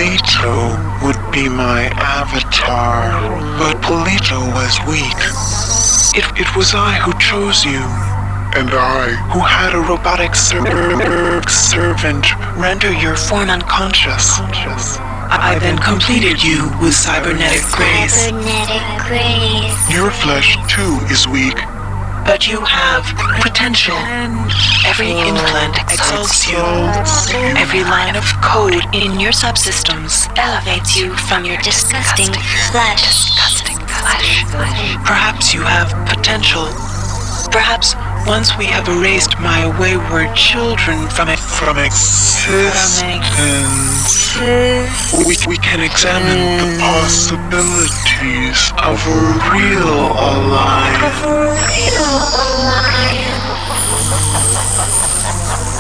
Polito would be my avatar, but Polito was weak. It was I who chose you. And I, who had a robotic servant render your form unconscious. I then completed you with cybernetic grace. Your flesh, too, is weak. But you have potential. Every implant exalts you. Every line of code in your subsystems elevates you from your disgusting flesh. Perhaps you have potential. Perhaps once we have erased my wayward children from existence, we can examine the possibilities of a real alliance.